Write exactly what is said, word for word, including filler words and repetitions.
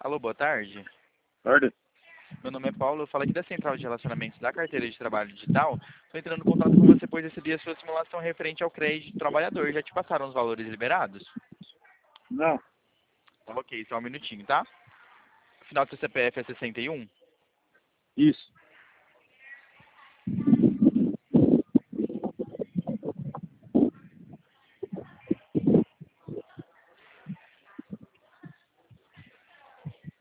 Alô, boa tarde. Ordem. Meu nome é Paulo, eu falo aqui da Central de Relacionamentos da Carteira de Trabalho Digital. Estou entrando em contato com você, pois recebi a sua simulação referente ao crédito do trabalhador. Já te passaram os valores liberados? Não. Tá ok, só um minutinho, tá? O final do seu C P F é sessenta e um? Isso.